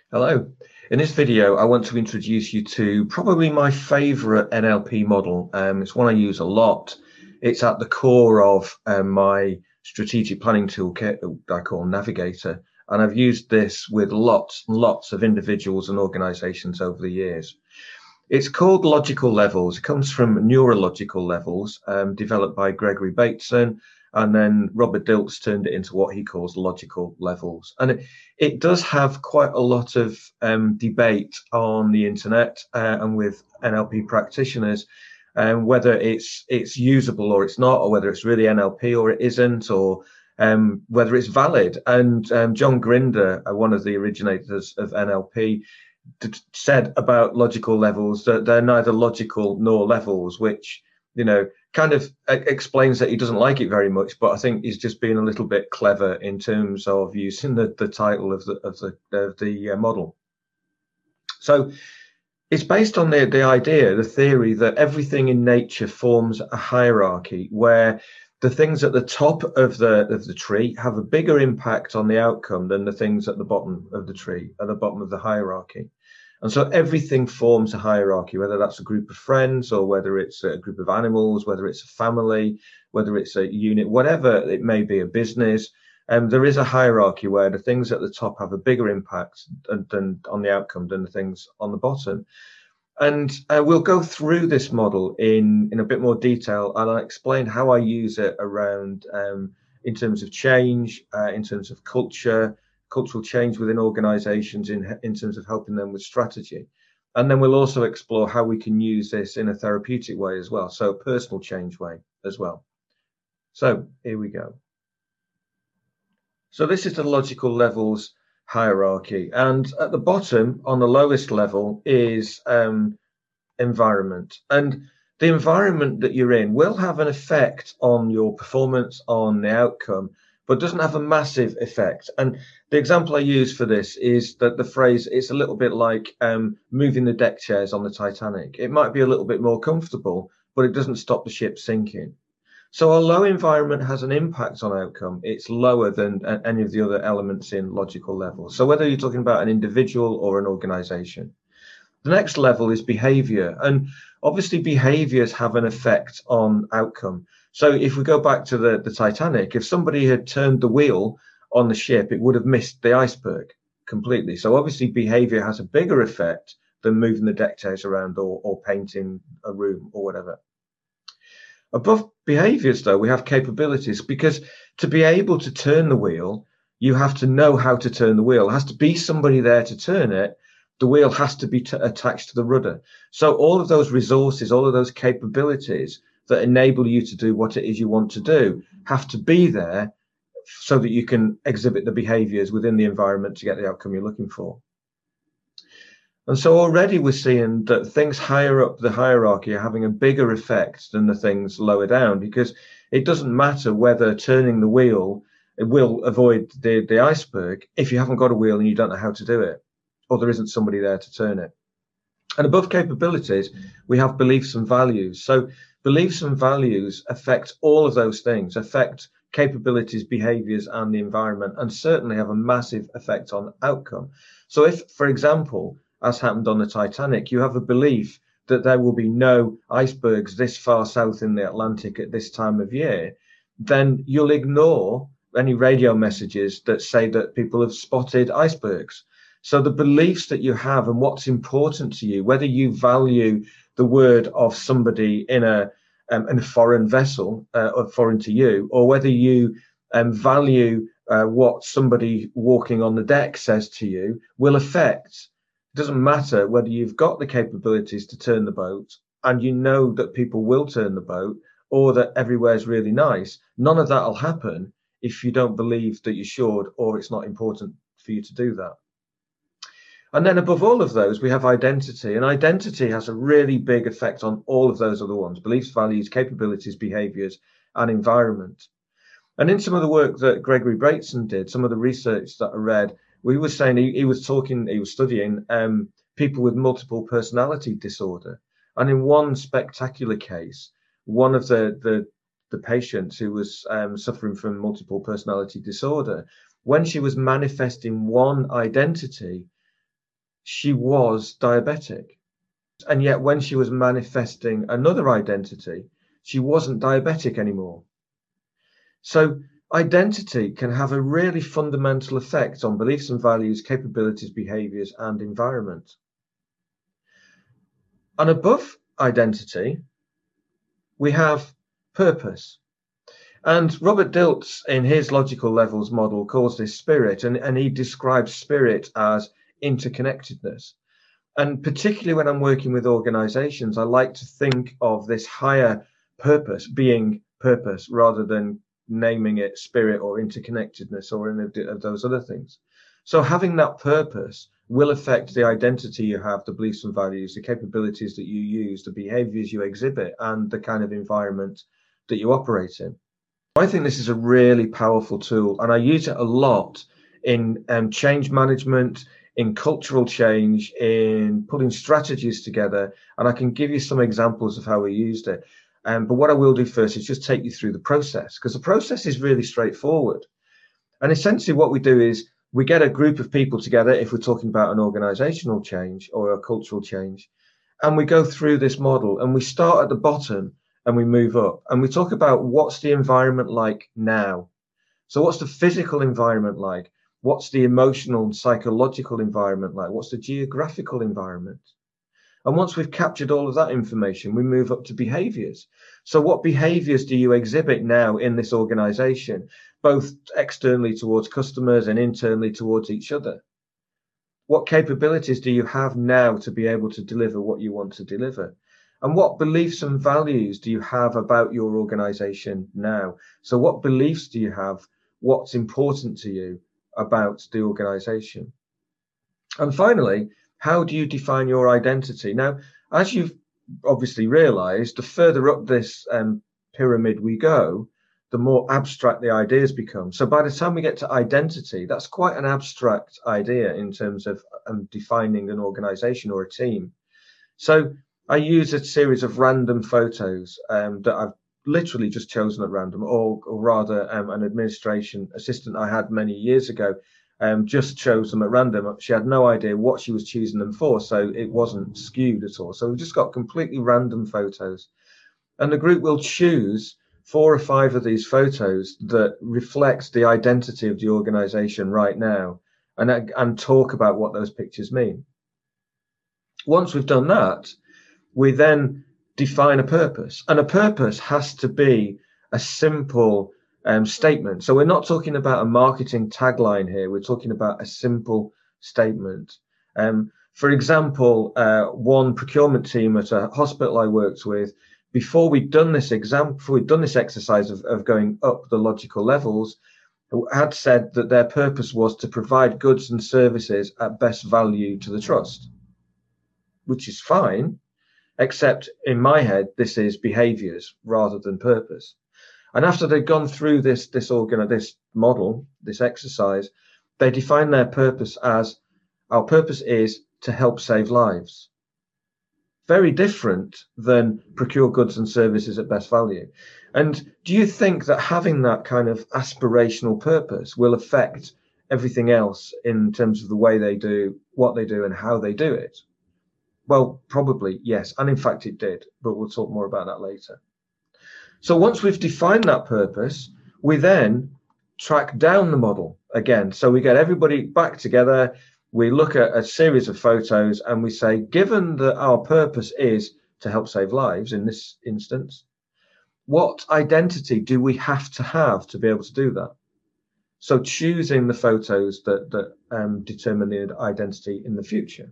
Hello. In this video, I want to introduce you to probably my favorite NLP model. It's one I use a lot. It's at the core of my strategic planning toolkit that I call Navigator. And I've used this with lots and lots of individuals and organizations over the years. It's called logical levels. It comes from neurological levels, developed by Gregory Bateson, and then Robert Dilts turned it into what he calls logical levels. And it does have quite a lot of debate on the internet and with NLP practitioners, whether it's usable or it's not, or whether it's really NLP or it isn't, or whether it's valid. And John Grinder, one of the originators of NLP, said about logical levels that they're neither logical nor levels, which kind of explains that he doesn't like it very much. But I think he's just being a little bit clever in terms of using the title of the model. So it's based on the idea, the theory that everything in nature forms a hierarchy where the things at the top of the tree have a bigger impact on the outcome than the things at the bottom of the tree, at the bottom of the hierarchy. And so everything forms a hierarchy, whether that's a group of friends or whether it's a group of animals, whether it's a family, whether it's a unit, whatever it may be, a business. There is a hierarchy where the things at the top have a bigger impact than on the outcome than the things on the bottom. And we'll go through this model in a bit more detail, and I'll explain how I use it around in terms of change, in terms of cultural change within organizations, in terms of helping them with strategy. And then we'll also explore how we can use this in a therapeutic way as well, so a personal change way as well. So here we go. So this is the logical levels hierarchy, and at the bottom, on the lowest level, is environment. And the environment that you're in will have an effect on your performance, on the outcome, but doesn't have a massive effect. And the example I use for this is that the phrase, it's a little bit like moving the deck chairs on the Titanic. It might be a little bit more comfortable, but it doesn't stop the ship sinking. So although environment has an impact on outcome, it's lower than any of the other elements in logical levels. So whether you're talking about an individual or an organization. The next level is behavior. And obviously behaviors have an effect on outcome. So if we go back to the Titanic, if somebody had turned the wheel on the ship, it would have missed the iceberg completely. So obviously behavior has a bigger effect than moving the deck chairs around or painting a room or whatever. Above behaviors, though, we have capabilities, because to be able to turn the wheel, you have to know how to turn the wheel. There has to be somebody there to turn it. The wheel has to be attached to the rudder. So all of those resources, all of those capabilities that enable you to do what it is you want to do have to be there so that you can exhibit the behaviors within the environment to get the outcome you're looking for. And so already we're seeing that things higher up the hierarchy are having a bigger effect than the things lower down, because it doesn't matter whether turning the wheel it will avoid the iceberg if you haven't got a wheel and you don't know how to do it, or there isn't somebody there to turn it. And above capabilities, we have beliefs and values. So beliefs and values affect all of those things, affect capabilities, behaviors, and the environment, and certainly have a massive effect on outcome. So if, for example, as happened on the Titanic, you have a belief that there will be no icebergs this far south in the Atlantic at this time of year, then you'll ignore any radio messages that say that people have spotted icebergs. So the beliefs that you have and what's important to you, whether you value the word of somebody in a foreign vessel, or foreign to you, or whether you value what somebody walking on the deck says to you, will affect. It doesn't matter whether you've got the capabilities to turn the boat and you know that people will turn the boat, or that everywhere's really nice. None of that will happen if you don't believe that you should, or it's not important for you to do that. And then above all of those, we have identity. And identity has a really big effect on all of those other ones: beliefs, values, capabilities, behaviors, and environment. And in some of the work that Gregory Bateson did, some of the research that I read, we were saying he was studying people with multiple personality disorder. And in one spectacular case, one of the patients who was suffering from multiple personality disorder, when she was manifesting one identity, she was diabetic. And yet when she was manifesting another identity, she wasn't diabetic anymore. So identity can have a really fundamental effect on beliefs and values, capabilities, behaviors, and environment. And above identity, we have purpose. And Robert Dilts, in his logical levels model, calls this spirit, and he describes spirit as interconnectedness. And particularly when I'm working with organizations, I like to think of this higher purpose being purpose rather than naming it spirit or interconnectedness or any of those other things. So having that purpose will affect the identity you have, the beliefs and values, the capabilities that you use, the behaviors you exhibit, and the kind of environment that you operate in. I think this is a really powerful tool, and I use it a lot in change management, in cultural change, in putting strategies together, and I can give you some examples of how we used it. But what I will do first is just take you through the process, because the process is really straightforward. And essentially what we do is we get a group of people together, if we're talking about an organizational change or a cultural change, and we go through this model, and we start at the bottom and we move up, and we talk about what's the environment like now. So what's the physical environment like? What's the emotional and psychological environment like? What's the geographical environment? And once we've captured all of that information, we move up to behaviors. So what behaviors do you exhibit now in this organization, both externally towards customers and internally towards each other? What capabilities do you have now to be able to deliver what you want to deliver? And what beliefs and values do you have about your organization now? So what beliefs do you have? What's important to you about the organization? And finally, how do you define your identity? Now, as you've obviously realized, the further up this pyramid we go, the more abstract the ideas become. So by the time we get to identity, that's quite an abstract idea in terms of defining an organization or a team. So I use a series of random photos that I've literally just chosen at random, or rather an administration assistant I had many years ago just chose them at random. She had no idea what she was choosing them for, so it wasn't skewed at all. So we've just got completely random photos. And the group will choose 4 or 5 of these photos that reflect the identity of the organization right now, and talk about what those pictures mean. Once we've done that, we then define a purpose, and a purpose has to be a simple statement. So we're not talking about a marketing tagline here. We're talking about a simple statement. For example, one procurement team at a hospital I worked with, before we'd done this exercise of going up the logical levels, had said that their purpose was to provide goods and services at best value to the trust, which is fine. Except in my head, this is behaviors rather than purpose. And after they've gone through this model, this exercise, they define their purpose as, our purpose is to help save lives. Very different than procure goods and services at best value. And do you think that having that kind of aspirational purpose will affect everything else in terms of the way they do what they do and how they do it? Well, probably, yes. And in fact, it did, but we'll talk more about that later. So once we've defined that purpose, we then track down the model again. So we get everybody back together. We look at a series of photos and we say, given that our purpose is to help save lives in this instance, what identity do we have to be able to do that? So choosing the photos that determine the identity in the future.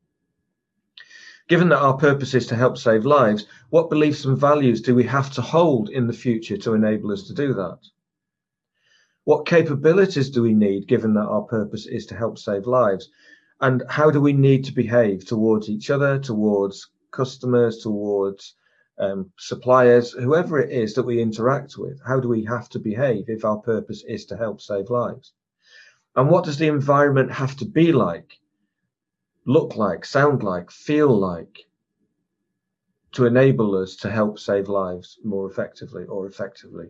Given that our purpose is to help save lives, what beliefs and values do we have to hold in the future to enable us to do that? What capabilities do we need, given that our purpose is to help save lives? And how do we need to behave towards each other, towards customers, towards suppliers, whoever it is that we interact with? How do we have to behave if our purpose is to help save lives? And what does the environment have to be like, look like, sound like, feel like, to enable us to help save lives more effectively or effectively?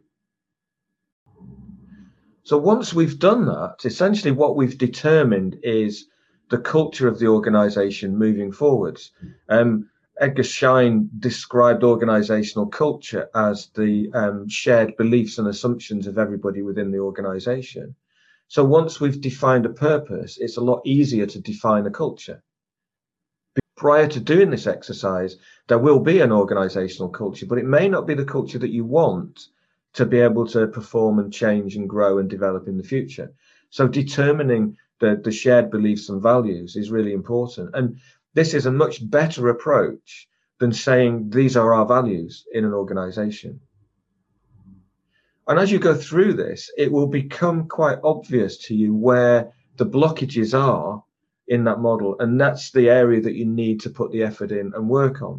So once we've done that, essentially what we've determined is the culture of the organization moving forwards. Edgar Schein described organizational culture as the shared beliefs and assumptions of everybody within the organization. So once we've defined a purpose, it's a lot easier to define a culture. Prior to doing this exercise, there will be an organizational culture, but it may not be the culture that you want to be able to perform and change and grow and develop in the future. So determining the shared beliefs and values is really important. And this is a much better approach than saying these are our values in an organization. And as you go through this, it will become quite obvious to you where the blockages are in that model. And that's the area that you need to put the effort in and work on.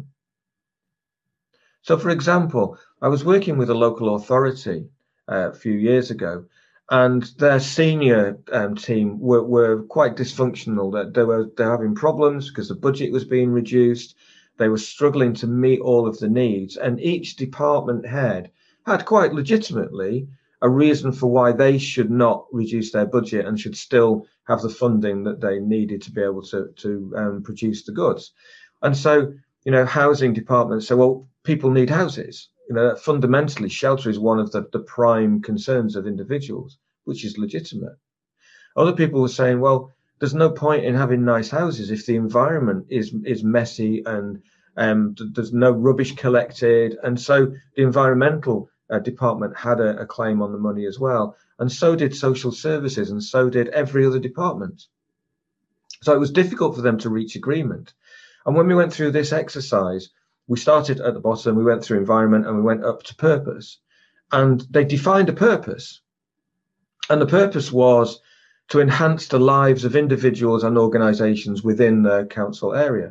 So, for example, I was working with a local authority a few years ago, and their senior team were quite dysfunctional. That they're having problems because the budget was being reduced. They were struggling to meet all of the needs, and each department head had quite legitimately a reason for why they should not reduce their budget and should still have the funding that they needed to be able to produce the goods. And so, housing departments say, well, people need houses. Fundamentally, shelter is one of the prime concerns of individuals, which is legitimate. Other people were saying, well, there's no point in having nice houses if the environment is messy and there's no rubbish collected. And so the environmental department had a claim on the money as well. And so did social services, and so did every other department. So it was difficult for them to reach agreement. And when we went through this exercise, we started at the bottom, we went through environment, and we went up to purpose. And they defined a purpose. And the purpose was to enhance the lives of individuals and organizations within the council area.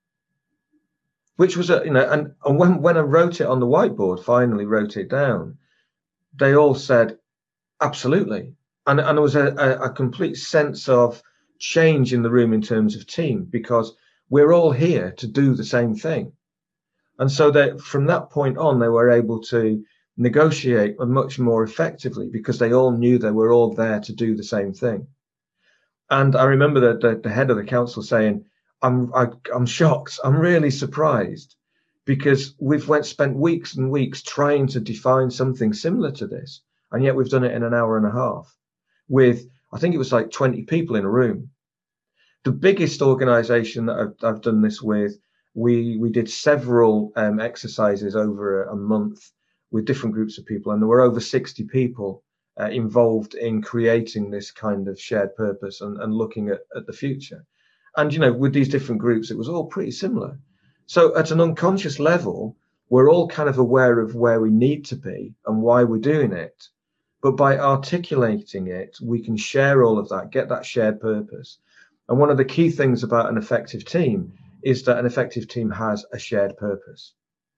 Which was, and when I wrote it on the whiteboard, finally wrote it down, they all said, absolutely. And there was a complete sense of change in the room in terms of team, because we're all here to do the same thing. And so that from that point on, they were able to negotiate much more effectively because they all knew they were all there to do the same thing. And I remember the head of the council saying, I'm shocked. I'm really surprised, because we've spent weeks and weeks trying to define something similar to this. And yet we've done it in an hour and a half with, I think it was like 20 people in a room. The biggest organization that I've done this with, we did several exercises over a month with different groups of people, and there were over 60 people involved in creating this kind of shared purpose and looking at the future. And, with these different groups, it was all pretty similar. So at an unconscious level, we're all kind of aware of where we need to be and why we're doing it. But by articulating it, we can share all of that, get that shared purpose. And one of the key things about an effective team is that an effective team has a shared purpose.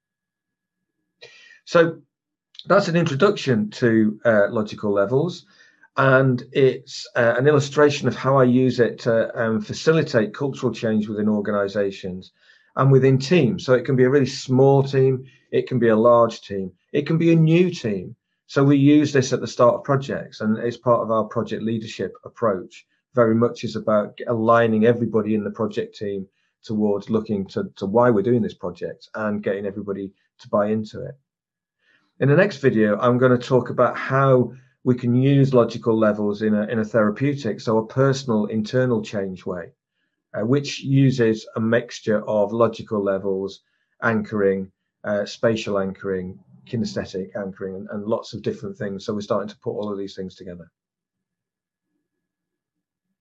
So that's an introduction to logical levels. And it's an illustration of how I use it to facilitate cultural change within organizations and within teams. So it can be a really small team, it can be a large team, it can be a new team. So we use this at the start of projects, and it's part of our project leadership approach. Very much is about aligning everybody in the project team towards looking to why we're doing this project and getting everybody to buy into it. In the next video, I'm going to talk about how we can use logical levels in a therapeutic, so a personal internal change way, which uses a mixture of logical levels, anchoring, spatial anchoring, kinesthetic anchoring, and lots of different things. So we're starting to put all of these things together.